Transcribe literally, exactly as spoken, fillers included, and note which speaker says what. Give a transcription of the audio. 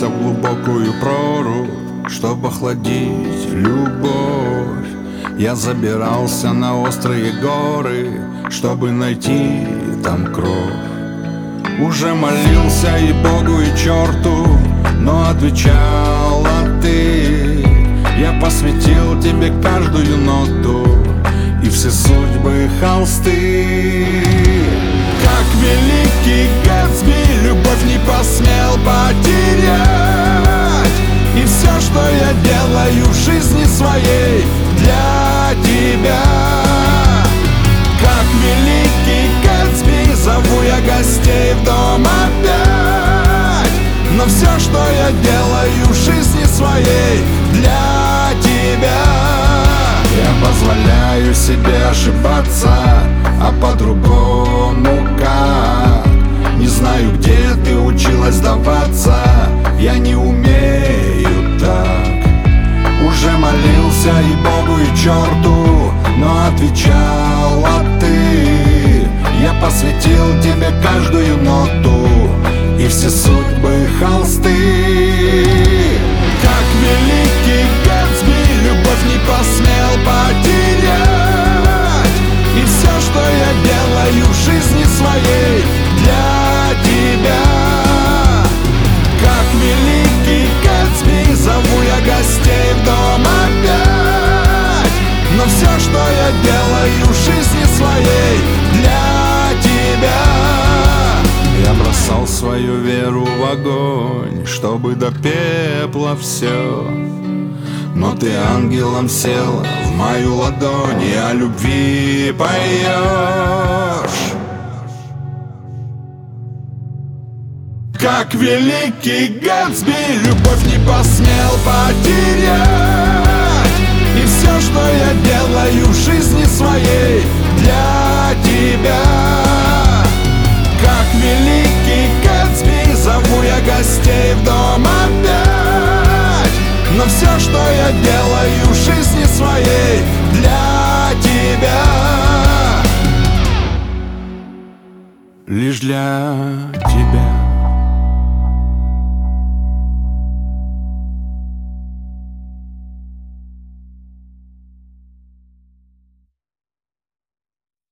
Speaker 1: спустился в глубокую прорубь, чтобы охладить любовь. Я забирался на острые горы, чтобы найти там кровь. Уже молился и Богу, и черту, но отвечала ты. Я посвятил тебе каждую ноту и все судьбы холсты. Как великий Гэтсби, любовь не посмел потерять. И все, что я делаю в жизни своей, для тебя. Как великий Гэтсби, зову я гостей в дом опять. Но все, что я делаю в жизни своей, для тебя. Я позволяю себе ошибаться, а по-другому как? Не знаю, где ты училась сдаваться, я не умею так. Уже молился и Богу, и черту, но отвечала ты. Я посвятил тебе каждую ноту и все судьбы холсты. Как великий Гэтсби, любовь не посмел потерять. И все, что я делаю в жизни своей, для тебя. Как великий Гэтсби, зову я гостей в дом опять. Но все, что я делаю в жизни своей, для тебя. Я бросал свою веру в огонь, чтобы до пепла все. Но ты ангелом села в мою ладонь и о любви поешь. Как великий Гэтсби, любовь не посмел потерять. И все, что я делаю в жизни своей, для тебя. Как великий Гэтсби, зову я гостей в дом опять. Но все, что я делаю в жизни своей, для тебя. Лишь для тебя.